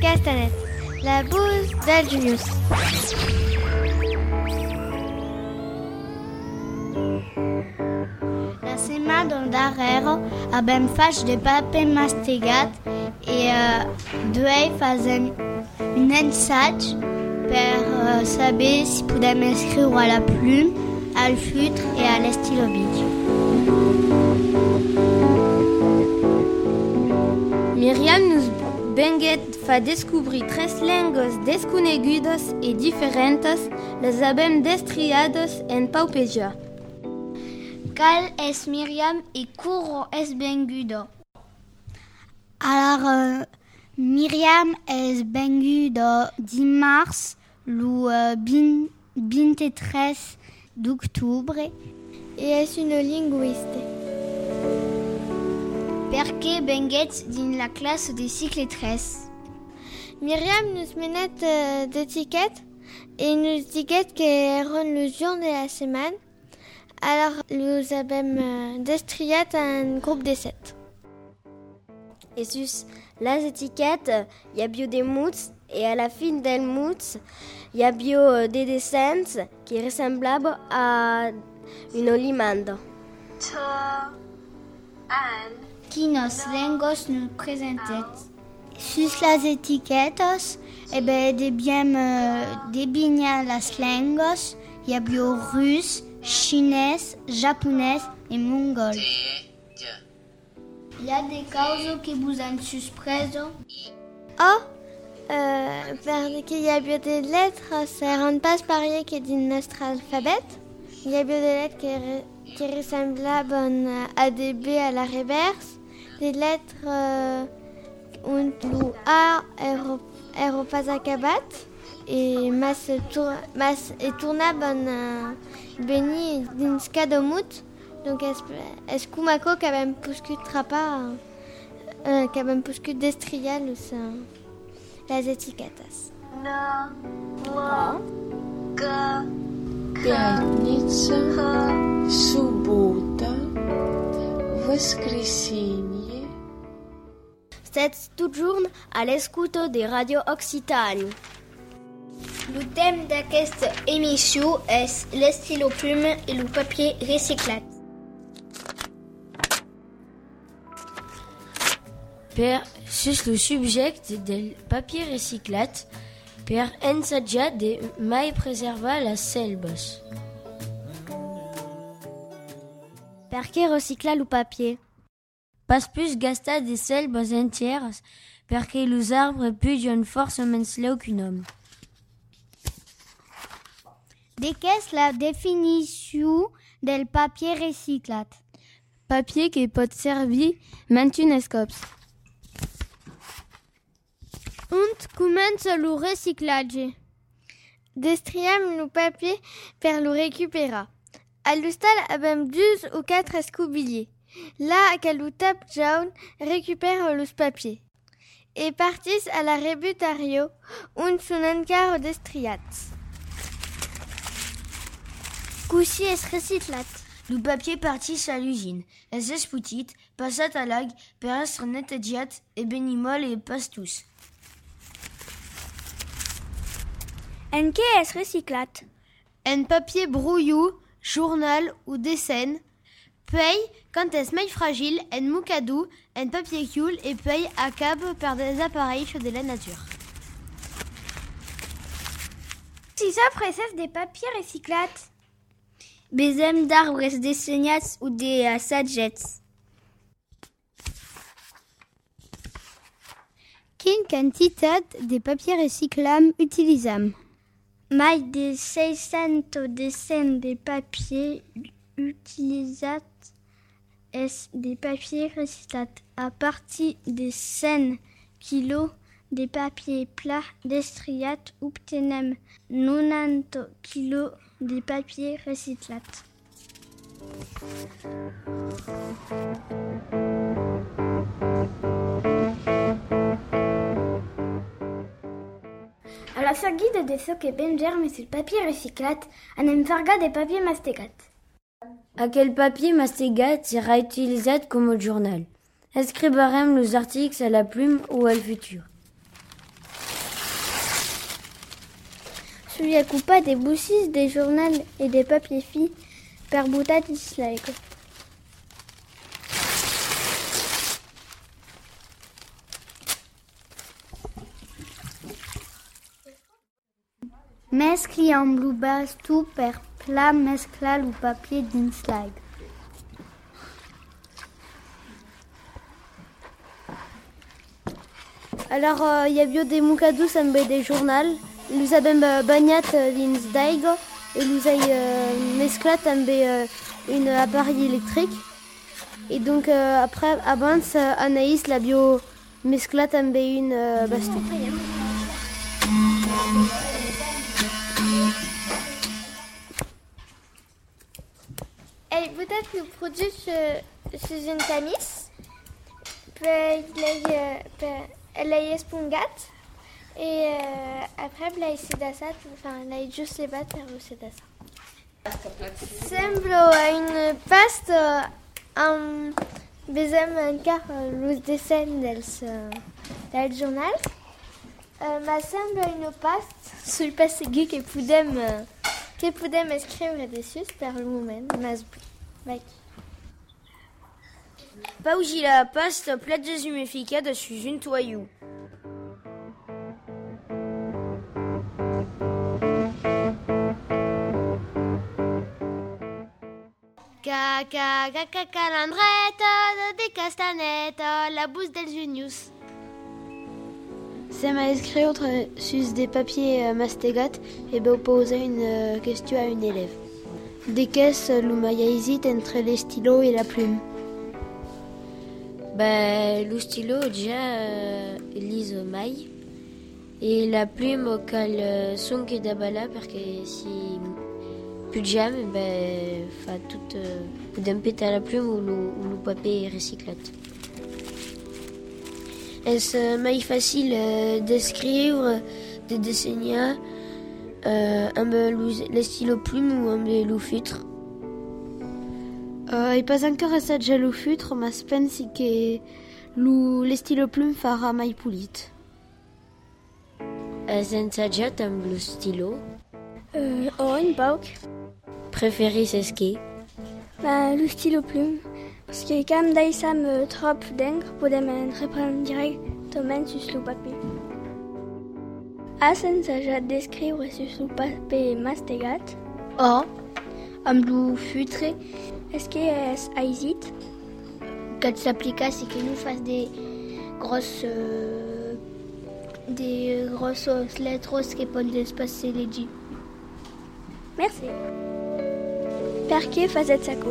Castanet, la bouse d'Aljulius. La setmana darrere abbiamo fatto de paper mastegat e doi faisant un ensatge per saber si podem escriure à la plume, al feutre et à l'estilobit. Miriam nous benguet fa descobrir 3 lengos desconegudos e diferentes, les abem destriados en paupeja. Cal es Miriam et curro es bengudo. Alors, Miriam es bengudo dimarts lo 23 d'octubre et es une linguiste. Perché benguet din la classe des cycles 13. Miriam nous menet d'étiquettes et nous dit qu'elle le jour de la semaine. Alors, nous avons destriat un groupe de 7. Et sus les étiquettes, il y a bio des moots, et à la fin des moots, il y a bio des dessins qui ressemblent à une olimande. Qui nos lengos nous présentent. Sus las etiquetas, debigna las lengos, il y a bio russe, chinoise, japonaise et mongole. Il y a des causes qui vous ont surpreso. Parce y a bien des lettres, ça ne rend pas pareil que dans notre alphabet. Il y a bien des lettres qui ressemblent à des B à la reverse, des lettres und lu A pas acabat et mas et tournable Beni dins cadomut. Donc est-ce que qu'avem puscut trapa qu'avem puscut destrial las etiquetas. Пятница, суббота, воскресенье. C'est toujours à l'escuto de Radio Occitanie. Le thème d'aquesta émission est le stylo plume et le papier recyclé. Per sus le subject del papier recyclat, per ensaggia de mai preserva las selbes. Perché recycla le papier? Pas plus gasta des selbes entières, perché los arbres pugien force mens leu qu'un homme. De qu'est la définition del papier recyclat? Papier qui pot servir mentun escops. Und commence le recyclage. Destriam le papier per le récupéra. À l'ustal abem 2 ou 4 escobiliers. Là, qu'à le tape jaune récupère le papier. Et partissent à la rebutario, und son encar destriat. Coussi es recyclat. Le papier partit à l'usine. Les espoutit, passat à lag, per estre nettegiat et benimol et pas tous. En què es recyclat? En papier brouillou, journal ou dessin, paye quand est mai fragile, en moucadou, en papier cul et paye à cab par des appareils de la nature. Si ça processe des papiers recyclats? Bezem d'arbres dessenyats ou des assagets. Quine quantitat de papier recyclam utilisam? Mai de 600 dessins de papier utilisat es de papier recyclat. À partir de 100 kg de papier plat destriat obtenem 90 kg de papier recyclat. A la seguida de ce que ben germes el papier reciclat, anem farga de papier mastegat. Aquel papier mastegat sera utilisat comme journal. Escriberem los articles à la plume ou al futur. Sulla coupa des boussis, des journaux et des papiers filles per boutat islaico. Mescli amb l'ubastu per pla mesclar lo papier dins l'aigua. Alors, il y a bio des moucadous amb des journal. Nous avons bagnat dins d'aigua et nous avons mesclat amb une appareil électrique. Et donc, après, abans, Anaïs l'a bio mesclat amb une bastou. Et peut-être nous produit sous une tamis. Elle a espongat. Et après, elle a essayé d'assat. Enfin, elle a juste les battes et elle a essayé Semblo une paste en bezem encar l'us descend del journal. Ma sembla une paste sul passegui que podem escriure dessus per le moment. Mas Paugi la paste plate deshumificada sous une toyou. Calandreta de castaneta, la bouse dels junius. Ça m'a écrit sur des papiers mastegat et ben poser une question à une élève. Des caisses l'oumaya hésite entre les stylos et la plume. Le stylo déjà lise mai et la plume au cal son que d'abala parce que si plus de jamais fa tout d'un pète à la plume ou le papier recyclé. Est-ce mai facile d'écrire, de dessiner les stylos plumes ou un le futre? Et pas encore assagé le futre, mais je pense que les stylos plumes fera mai pulit. Senza jet amb le stylo? Une pauc. Préférez ski? Le stylo plume. Parce que quand d'aissam trop d'encre, podem reprendre directement sur le papier. Sense ja d'escriure sur le papier mastegat. Amb lo futre, Est-ce que es aisit? quand s'applica, c'est que nous fasse des grosses lettres qui peuvent dépasser les dits. Merci. Perché fazet saco?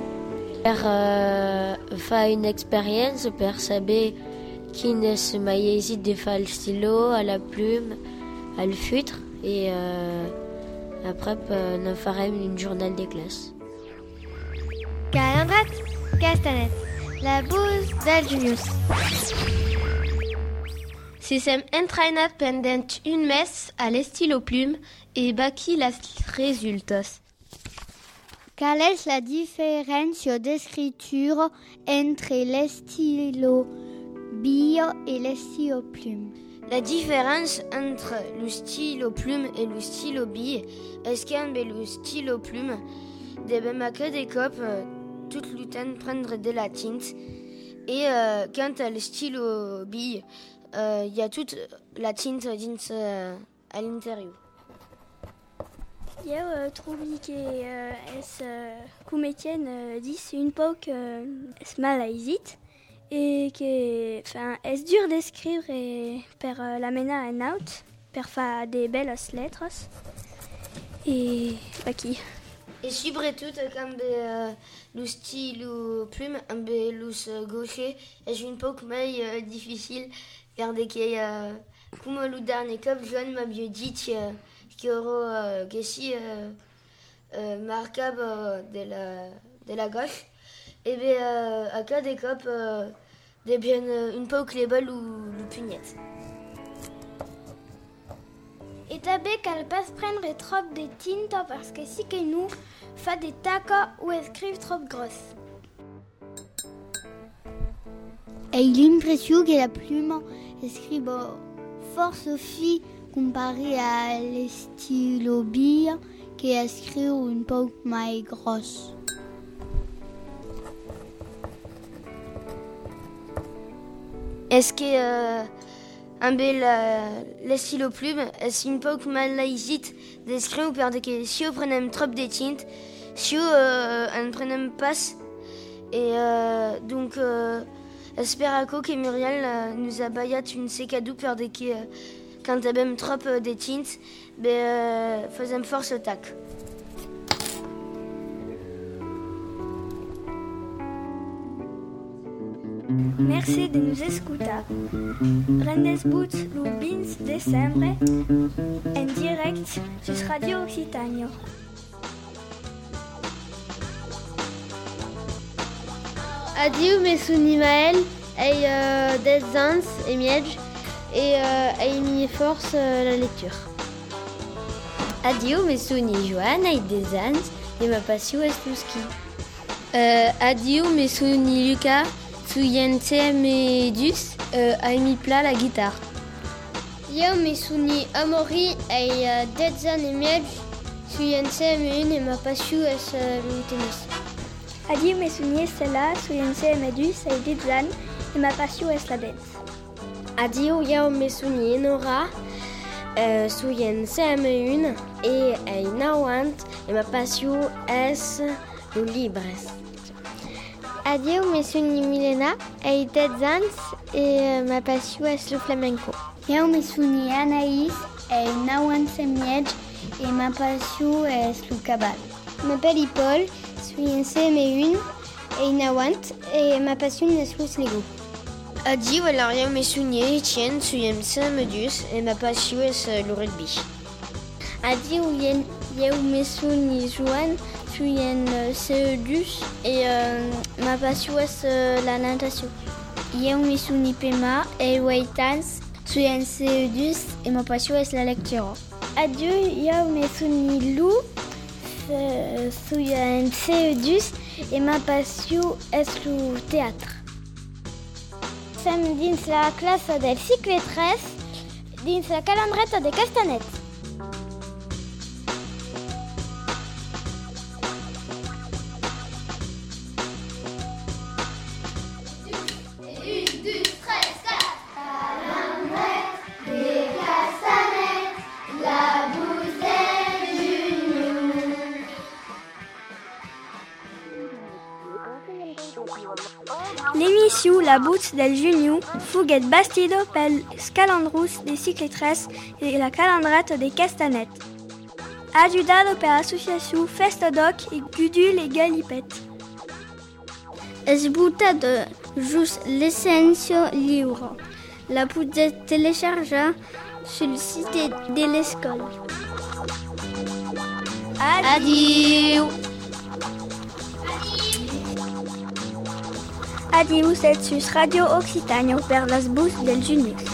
Fa une expérience per saber quin es mai hésite de faire le stylo, à la plume, à le futre et après nous farem une journal de classe. Calandrat, castanet, la bouse del junius. Si sem entraînat pendant une messe à l'estilo plume et baki las resultas. Quelle est la différence d'écriture entre l'stylo bio et l'stylo plume? La différence entre le stylo plume et le stylo bille est qu'en le stylo plume devait marquer des copes tout le temps prendre de la tinte et quant à le stylo bille il y a toute la tinte à l'intérieur. Je trouve que comme Étienne dit, c'est une poque mal hésite et que est dur d'écrire et per la mena en out per faire des belles lettres et qui. Et surtout quand le stylo plume amb l'us gaucher est une poque mai difficile car comme le dernier cop Joan m'a bien dit que si marquable de la gauche et bien à cas des copes de bien une poque les balles ou le pugnette. Et tabé qu'elle passe prendre trop de tinte parce que si que nous fait des tacos ou écrivent trop grosses. Et il a l'impression que la plume écrit fort Sophie comparé à l'estilo billes qui écrit un peu plus grosse. Est-ce que l'estilo plume, est-ce un peu mal laïsite d'écrire parce que si on prenait trop de tintes, si on prenait pas, et donc espère que Muriel nous a bayat une secadou parce que quand on avait trop de tintes, faisait force au tac. Merci de nous escutar. Rendezvous le 20 décembre en direct sur Radio Occitania. Adieu mes Maël et des ans et miège et mi force la lecture. Adieu mes souni Joanne et des ans et ma passion est le ski. Adieu mes souni Lucas, Souyente Medus a mis plat la guitare. Yo mes souni Amaury et des ans et miège Souyente me et ma passion est le tennis. Adieu mes souvenirs, c'est là, Souyence et Medus et Didzan, et ma passion est la dance. Adieu, yao mes souvenirs, Nora, Souyence une et Nawant, et ma passion est le libre. Adieu, mes souvenirs, Milena, et Didzan, et ma passion est le flamenco. Yao mes souvenirs, Anaïs, et Nawant Semiedj, et ma passion est le cabal. Je m'appelle Paul. Je suis en CM1 et Nawant et ma passion est le Lego. Adieu, alors y'a mes souvenirs, Etienne, je suis en CM2 et ma passion est le rugby. Adieu, y'a mes souvenirs, Joanne, je suis en CE2 et ma passion est la natation. Y'a mes souvenirs, Pema et Waitans, je suis en CE2 et ma passion est la lecture. Adieu, y'a mes souvenirs, Lou. Je suis en CE2 et ma passion est le théâtre. Samedi, dans la classe del cycle 13, dans la calandrette de Castanet. L'émission La Boute del Junio fuguet bastido pel calandrus de Cicletres et la calandrette de Castanet. Ajudado per l'association Festodoc et Gudule et Galipette. Esbuta de Jus Licensio Libre. La poudre téléchargea sur le site de l'école. Adieu. Adieu, c'est sur Radio Occitania vers las bus del Junio.